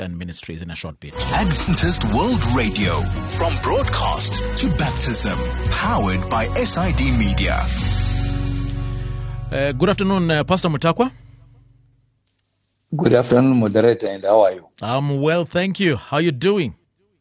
and Ministries in a short bit. Adventist World Radio, from broadcast to baptism, powered by SID Media. Good afternoon, Pastor Mutakwa. Good afternoon, moderator, and how are you? I'm well, thank you. How are you doing?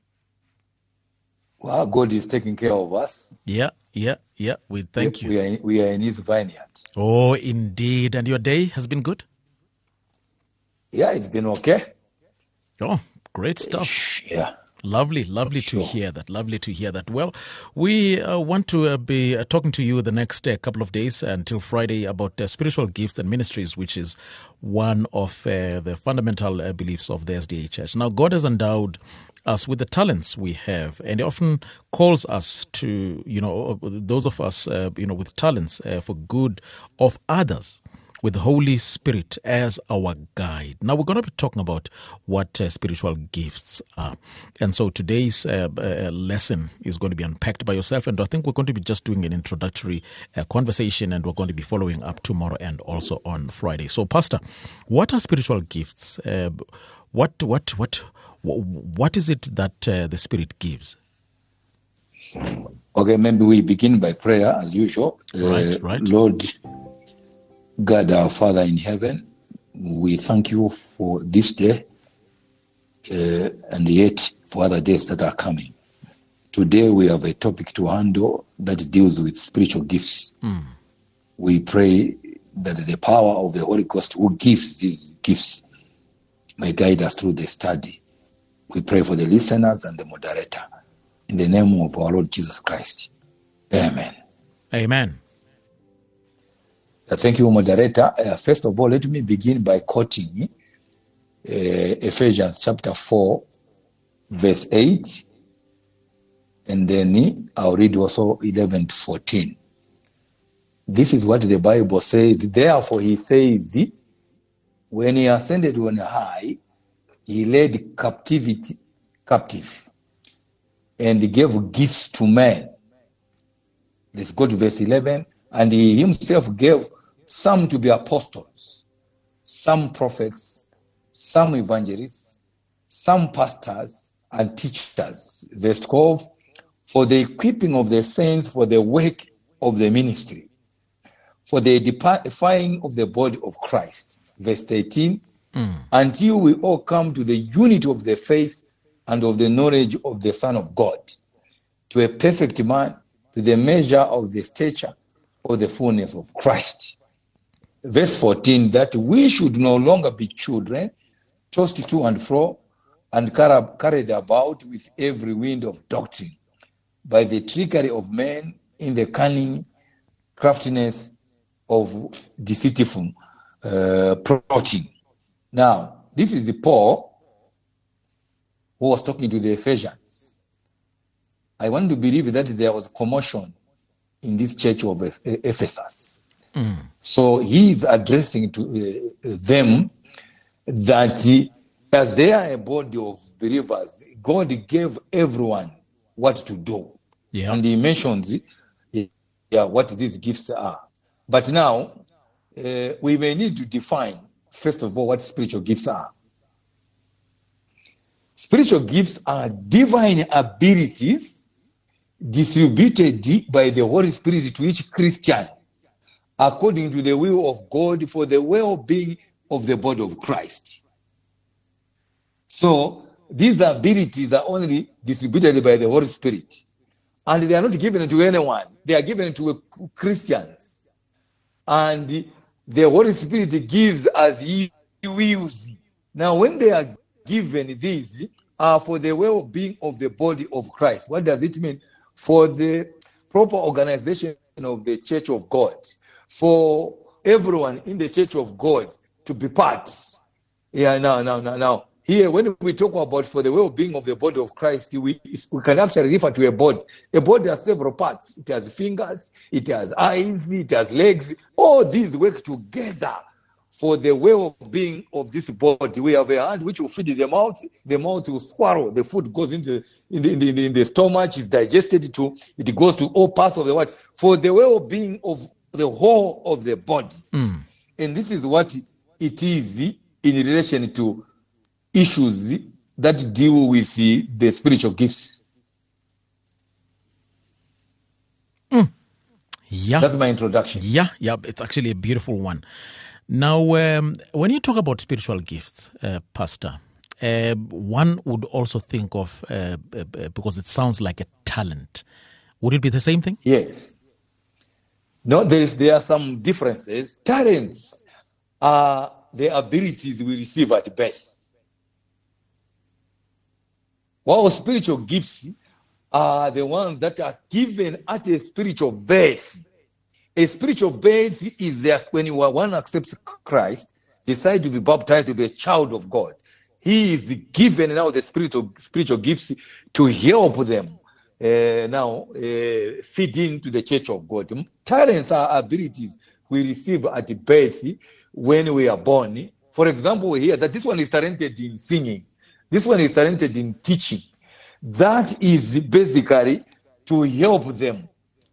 Well, God is taking care of us. Yeah. We thank you. We are in His vineyard. Oh, indeed. And your day has been good? Yeah, it's been okay. Oh, great stuff. Yeah. Lovely to hear that. Lovely to hear that. Well, we want to be talking to you the next couple of days until Friday about spiritual gifts and ministries, which is one of the fundamental beliefs of the SDA Church. Now, God has endowed us with the talents we have, and He often calls us to, those of us, with talents for good of others, with the Holy Spirit as our guide. Now, we're going to be talking about what spiritual gifts are. And so today's lesson is going to be unpacked by yourself. And I think we're going to be just doing an introductory conversation, and we're going to be following up tomorrow and also on Friday. So, Pastor, what are spiritual gifts? What is it that the Spirit gives? Okay, maybe we begin by prayer as usual. Right. Lord God, our Father in heaven, we thank you for this day and yet for other days that are coming. Today we have a topic to handle that deals with spiritual gifts. We pray that the power of the Holy Ghost who gives these gifts may guide us through the study. We pray for the listeners and the moderator. In the name of our Lord Jesus Christ. Amen. Amen. Thank you, moderator. First of all, let me begin by quoting Ephesians chapter 4, verse 8. And then I'll read also 11 to 14. This is what the Bible says. Therefore, He says, when He ascended on high, He led captive and gave gifts to men. Let's go to verse 11. And He Himself gave some to be apostles, some prophets, some evangelists, some pastors and teachers. Verse 12, for the equipping of the saints for the work of the ministry, for the edifying of the body of Christ. Verse 13, until we all come to the unity of the faith and of the knowledge of the Son of God, to a perfect man, to the measure of the stature of the fullness of Christ. Verse 14, that we should no longer be children, tossed to and fro, and carried about with every wind of doctrine, by the trickery of men in the cunning craftiness of deceitful plotting. Now, this is Paul who was talking to the Ephesians. I want to believe that there was commotion in this church of Ephesus. So he is addressing to them that as they are a body of believers, God gave everyone what to do. Yeah. And he mentions what these gifts are. But now, we may need to define, first of all, what spiritual gifts are. Spiritual gifts are divine abilities distributed by the Holy Spirit to each Christian according to the will of God for the well-being of the body of Christ. So these abilities are only distributed by the Holy Spirit. And they are not given to anyone. They are given to Christians. And the Holy Spirit gives as He wills. Now, when they are given these are for the well-being of the body of Christ. What does it mean? For the proper organization of the Church of God. For everyone in the Church of God to be part. Yeah, now. Here, when we talk about for the well-being of the body of Christ, we can actually refer to a body. A body has several parts. It has fingers, it has eyes, it has legs. All these work together for the well-being of this body. We have a hand which will feed the mouth will swallow. The food goes into in the stomach, is digested it goes to all parts of the body. For the well-being of the whole of the body. And this is what it is in relation to issues that deal with the spiritual gifts. Yeah. That's my introduction. Yeah, it's actually a beautiful one. Now, when you talk about spiritual gifts, Pastor, one would also think of, because it sounds like a talent, would it be the same thing? Yes. No, there are some differences. Talents are the abilities we receive at birth, while spiritual gifts are the ones that are given at a spiritual birth. A spiritual birth is there when one accepts Christ, decides to be baptized to be a child of God. He is given now the spiritual gifts to help them feed into the church of God. Talents are abilities we receive at birth when we are born. For example, we hear that this one is talented in singing. This one is talented in teaching. That is basically to help them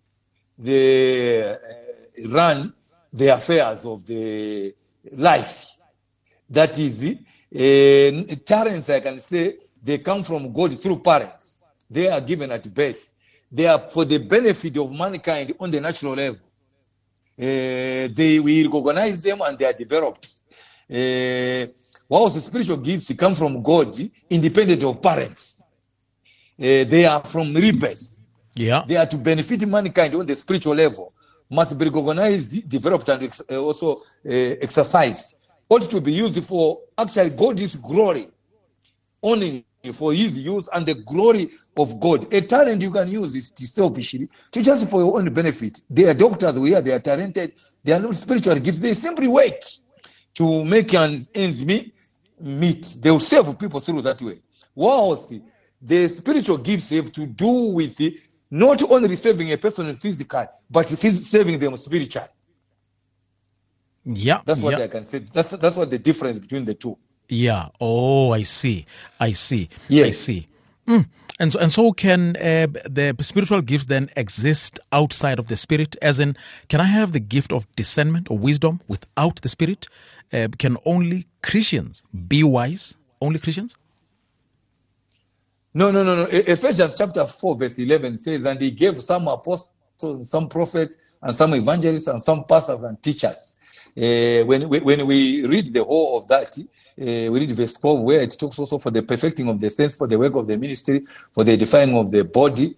run the affairs of the life. That is talents, I can say, they come from God through parents. They are given at birth. They are for the benefit of mankind on the natural level. We recognize them and they are developed. While the spiritual gifts come from God, independent of parents. They are from rebirth. Yeah. They are to benefit mankind on the spiritual level. Must be recognized, developed, and also exercised. Ought to be used for actually God's glory, only for His use and the glory of God. A talent you can use is selfishly, to just for your own benefit. They are doctors, they are talented, they are not spiritual gifts. They simply work to make ends meet. They will serve people through that way. Whilst the spiritual gifts have to do with not only saving a person physically, but saving them spiritually. Yeah. That's what I can say. That's what the difference between the two. Yeah. Oh, I see. Yes. I see. And so can the spiritual gifts then exist outside of the spirit? As in, can I have the gift of discernment or wisdom without the spirit? Can only Christians be wise? Only Christians? No. Ephesians chapter 4 verse 11 says, and He gave some apostles, some prophets, and some evangelists, and some pastors and teachers. When we read the whole of that, we read verse 12 where it talks also for the perfecting of the saints, for the work of the ministry, for the edifying of the body.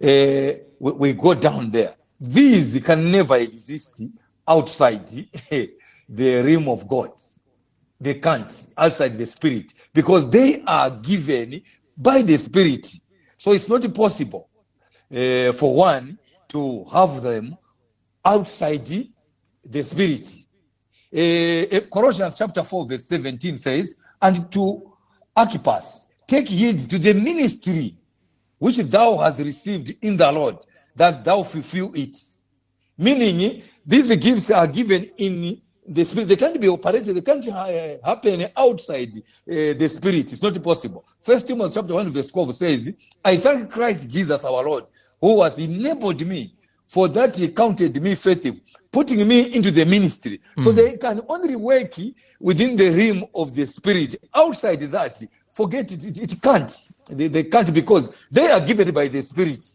We go down there. These can never exist outside the realm of God. They can't outside the spirit, because they are given by the spirit. So it's not possible for one to have them outside the spirit. Colossians chapter 4 verse 17 says, and to Archippus, take heed to the ministry which thou hast received in the Lord, that thou fulfill it. Meaning, these gifts are given in the spirit. They can't be operated, they can't happen outside the spirit. It's not possible. 1 Timothy chapter 1 verse 12 says, I thank Christ Jesus our Lord, who has enabled me, for that He counted me faithful, putting me into the ministry. So they can only work within the realm of the spirit. Outside that, forget it. It can't. They can't, because they are given by the spirit.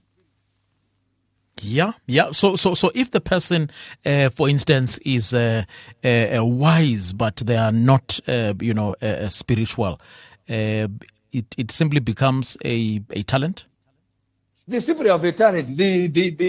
Yeah. So if the person, for instance, is wise, but they are not, spiritual, it simply becomes a talent. They simply have a talent. They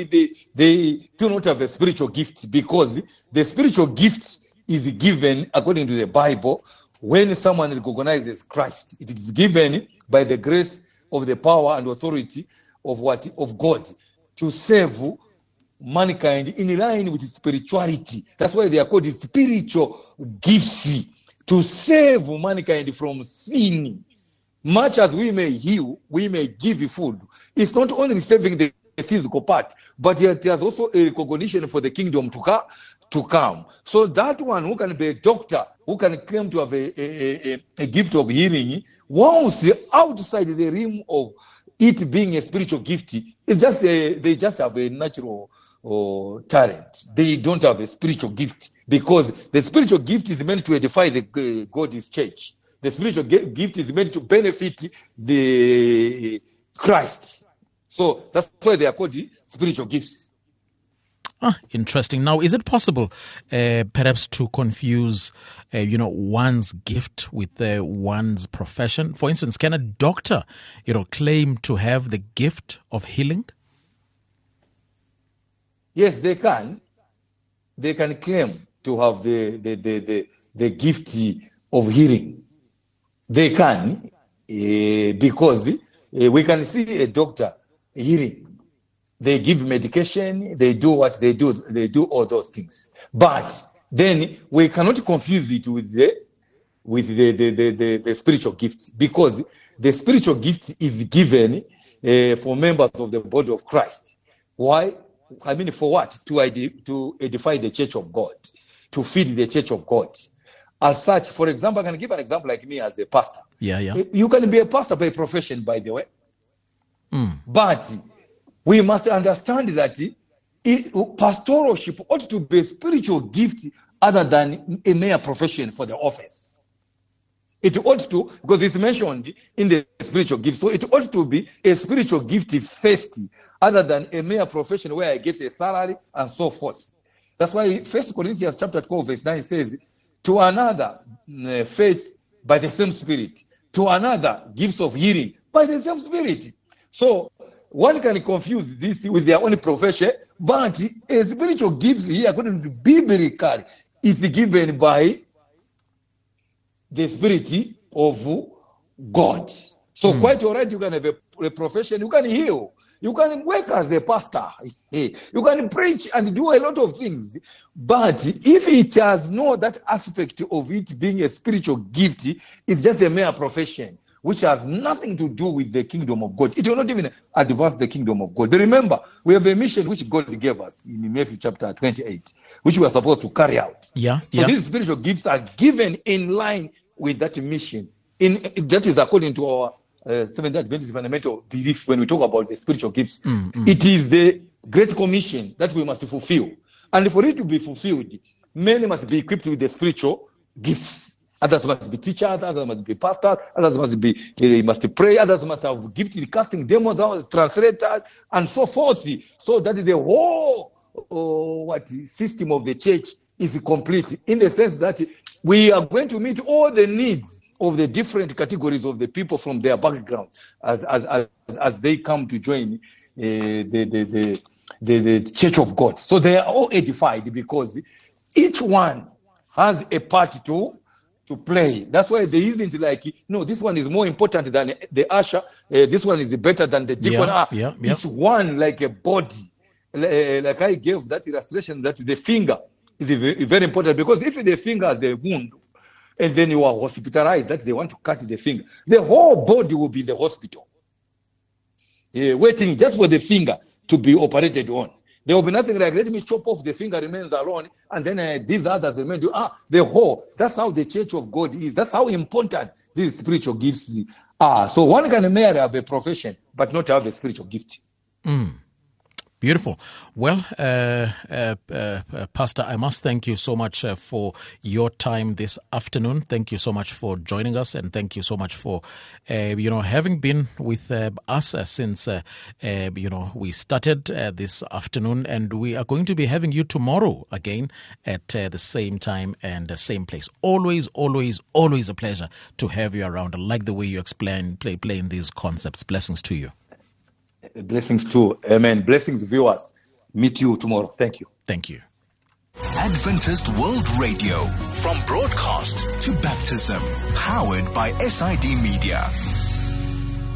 do not have a spiritual gift, because the spiritual gift is given according to the Bible when someone recognizes Christ. It is given by the grace of the power and authority of God to save mankind in line with spirituality. That's why they are called spiritual gifts, to save mankind from sin. Much as we may heal, we may give food. It's not only saving the physical part, but there's also a recognition for the kingdom to come. So that one who can be a doctor, who can claim to have a gift of healing, once outside the realm of it being a spiritual gift, it's just they just have a natural talent. They don't have a spiritual gift, because the spiritual gift is meant to edify God's church. The spiritual gift is meant to benefit the Christ. So that's why they are called the spiritual gifts. Interesting. Now, is it possible perhaps to confuse, one's gift with one's profession? For instance, can a doctor, claim to have the gift of healing? Yes, they can. They can claim to have the gift of healing. They can, because we can see a doctor healing. They give medication, they do what they do, they do all those things. But then we cannot confuse it with the spiritual gift, because the spiritual gift is given for members of the body of Christ. Why? For what? To edify the church of God, to feed the church of God. As such, for example, I can give an example like me as a pastor. Yeah. You can be a pastor by profession, by the way. But we must understand that pastoralship ought to be a spiritual gift other than a mere profession for the office. It ought to, because it's mentioned in the spiritual gift, so it ought to be a spiritual gift first, other than a mere profession where I get a salary and so forth. That's why 1 Corinthians chapter 12, verse 9 says, to another, faith by the same Spirit. To another, gifts of healing by the same Spirit. So, one can confuse this with their own profession, but a spiritual gift here, according to biblical, is given by the Spirit of God. So quite all right, you can have a profession, you can heal, you can work as a pastor, you can preach and do a lot of things. But if it has no that aspect of it being a spiritual gift, it's just a mere profession, which has nothing to do with the kingdom of God. It will not even advance the kingdom of God. But remember, we have a mission which God gave us in Matthew chapter 28, which we are supposed to carry out. So these spiritual gifts are given in line with that mission. That is according to our Seventh-day Adventist fundamental belief when we talk about the spiritual gifts. It is the Great Commission that we must fulfill. And for it to be fulfilled, many must be equipped with the spiritual gifts. Others must be teachers, others must be pastors, others must pray, others must have gifted casting demons, translators, and so forth, so that the whole system of the church is complete, in the sense that we are going to meet all the needs of the different categories of the people from their background as they come to join the church of God. So they are all edified because each one has a part to play. That's why there isn't like, no, this one is more important than the usher, this one is better than the deacon. It's one like a body. Like I gave that illustration that the finger is very important, because if the finger has a wound and then you are hospitalized, that they want to cut the finger, the whole body will be in the hospital, waiting just for the finger to be operated on. There will be nothing like, let me chop off the finger, remains alone, and then these others remain. The whole. That's how the church of God is. That's how important these spiritual gifts are. So one can merely have a profession, but not have a spiritual gift. Beautiful. Well, Pastor, I must thank you so much for your time this afternoon. Thank you so much for joining us, and thank you so much for, having been with us since, we started this afternoon. And we are going to be having you tomorrow again at the same time and the same place. Always, always, always a pleasure to have you around. I like the way you explain these concepts. Blessings to you. Blessings too. Amen. Blessings, viewers. Meet you tomorrow. Thank you. Thank you. Adventist World Radio, from broadcast to baptism, powered by SID Media.